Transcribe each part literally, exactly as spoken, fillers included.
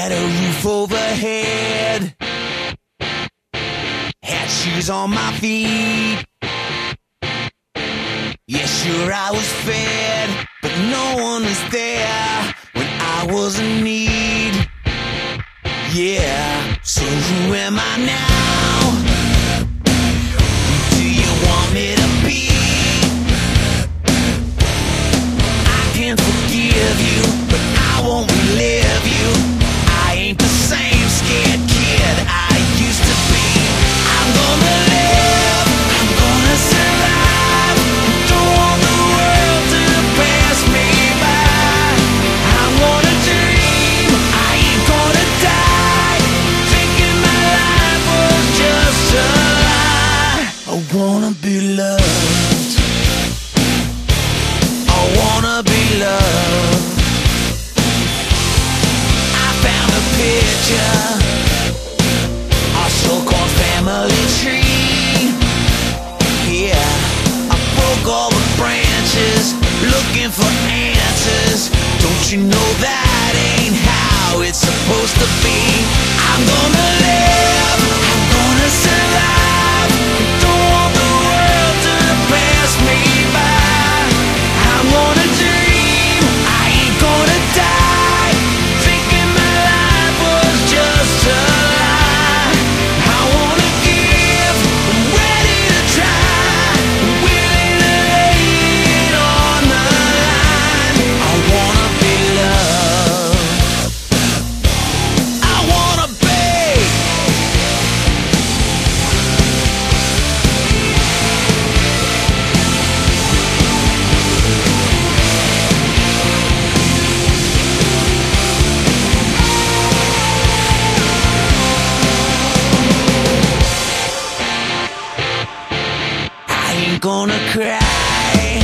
Had a roof overhead, had shoes on my feet. Yeah, sure I was fed, but no one was there when I was in need. Yeah, so who am I now? Who do you want me to be? I can forgive you, but I won't relive you. I ain't the same scared kid I used to be. I'm gonna live, I'm gonna survive. Don't want the world to pass me by. I'm gonna dream, I ain't gonna die. Thinking my life was just a lie. I wanna be loved, I wanna be loved. I found a picture, our so-called family tree. Yeah, I broke all the branches, looking for answers. Don't you know that ain't how it's supposed to be? I'm gonna live, I'm gonna survive. Don't want the world to pass me by. I'm gonna dream, I ain't gonna die. Thinking my life was just a lie. I wanna give, I'm ready to try. I'm willing to lay it on the line. I wanna be loved, I wanna be. I ain't gonna cry,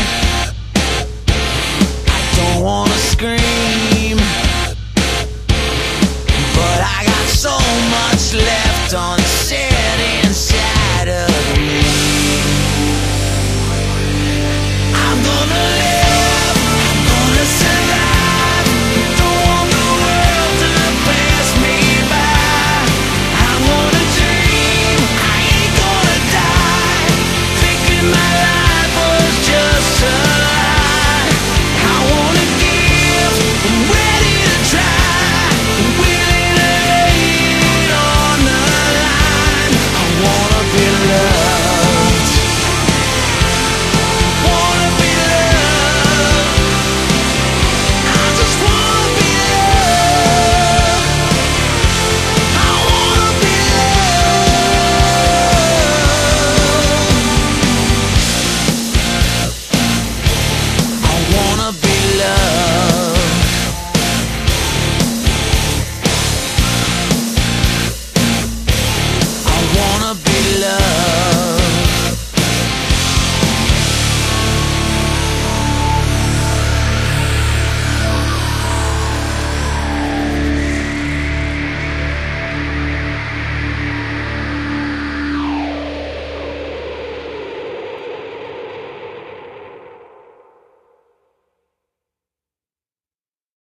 I don't wanna scream, but I got so much left unsaid.